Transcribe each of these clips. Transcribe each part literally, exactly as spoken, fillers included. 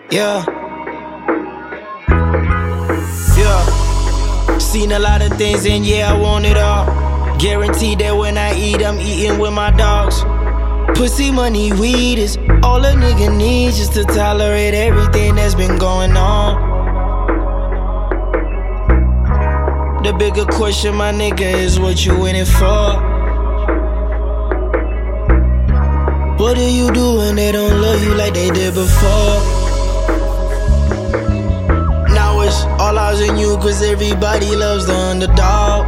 Yeah. Yeah. Seen a lot of things and yeah, I want it all. Guaranteed that when I eat, I'm eating with my dogs. Pussy, money, weed is all a nigga needs just to tolerate everything that's been going on. The bigger question, my nigga, is what you in it for? What do you do when they don't love you like they did before? Now it's all eyes on you cause everybody loves the underdog.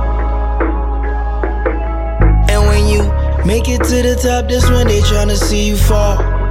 And when you make it to the top, that's when they tryna see you fall.